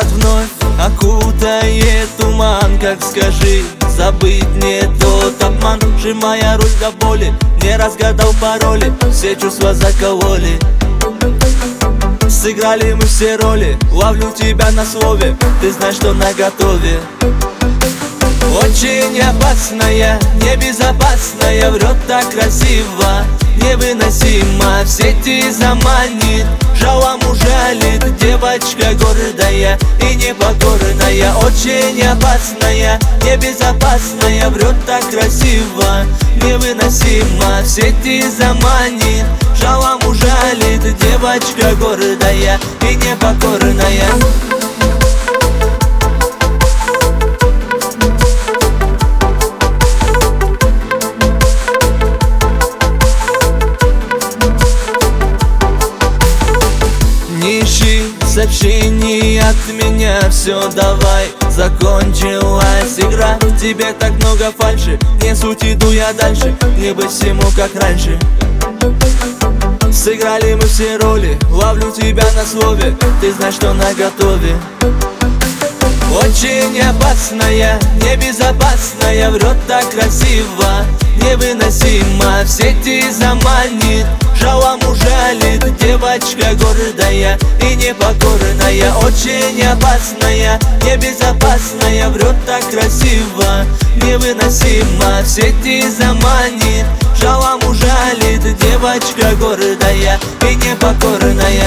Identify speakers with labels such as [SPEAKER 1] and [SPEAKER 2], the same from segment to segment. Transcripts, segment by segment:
[SPEAKER 1] Город вновь окутает туман, как скажи, забыть не тот обман. Сжимая руль до боли, не разгадал пароли, все чувства закололи. Сыграли мы все роли, ловлю тебя на слове, ты знаешь, что наготове. Очень опасная, небезопасная, врет так красиво, невыносимо, в сети заманит, жалом ужалит. Девочка гордая и непокорная, очень опасная, небезопасная, врет так красиво, невыносимо, в сети заманит, жалом ужалит. Девочка гордая и непокорная. Не ищи сообщений от меня, все, давай, закончилась игра. В тебе так много фальши, не суть, иду я дальше, не быть всему как раньше. Сыграли мы все роли, ловлю тебя на слове, ты знаешь, что наготове. Очень опасная, небезопасная, врет так красиво, невыносимо, в сети заманит, жалом ужалит. Девочка гордая и непокорная, очень опасная, небезопасная, врет так красиво, невыносимо, в сети заманит, жалом ужалит. Девочка гордая и непокорная.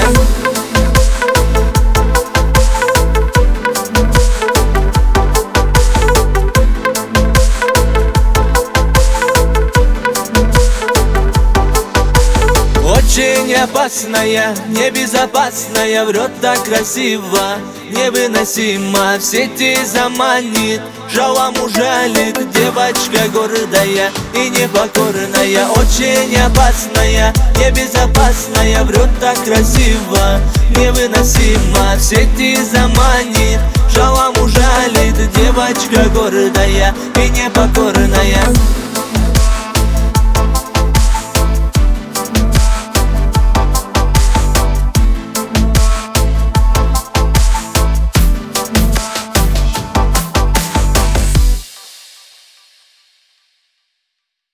[SPEAKER 1] Очень опасная, небезопасная, врет так красиво, невыносимо, в сети заманит, жалом ужалит. Девочка гордая и непокорная, очень опасная, небезопасная, врет так красиво, невыносимо, в сети заманит, жалом ужалит. Девочка гордая и непокорная.